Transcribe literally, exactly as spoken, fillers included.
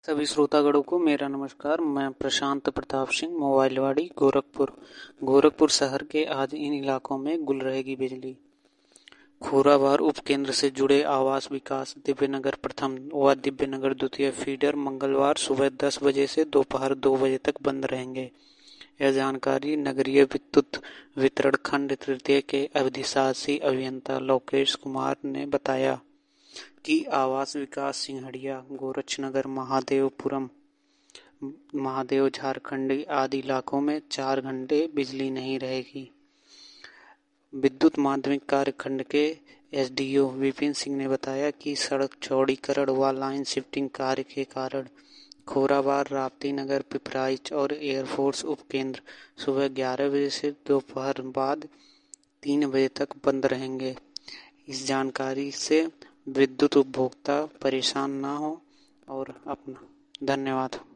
सभी श्रोतागणों को मेरा नमस्कार। मैं प्रशांत प्रताप सिंह, मोबाइलवाड़ी, गोरखपुर। गोरखपुर शहर के आज इन इलाकों में गुल रहेगी बिजली। खोराबार उपकेंद्र से जुड़े आवास विकास दिव्यनगर प्रथम व दिव्यनगर द्वितीय फीडर मंगलवार सुबह दस बजे से दोपहर दो बजे तक बंद रहेंगे। यह जानकारी नगरीय विद्युत वितरण खंड तृतीय के अधिशासी अभियंता लोकेश कुमार ने बताया कि आवास विकास सिंहड़िया, गोरक्षनगर, महादेवपुरम, महादेव झारखंडी आदि इलाकों में चार घंटे बिजली नहीं रहेगी। विद्युत माध्यमिक कार्य खंड के एसडीओ विपिन सिंह ने बताया कि सड़क चौड़ीकरण व लाइन शिफ्टिंग कार्य के कारण खोराबार, राप्ती नगर, पिपराइच और एयरफोर्स उपकेंद्र सुबह ग्यारह बजे से दोपहर बाद तीन बजे तक बंद रहेंगे। इस जानकारी से विद्युत उपभोक्ता परेशान ना हो और अपना धन्यवाद।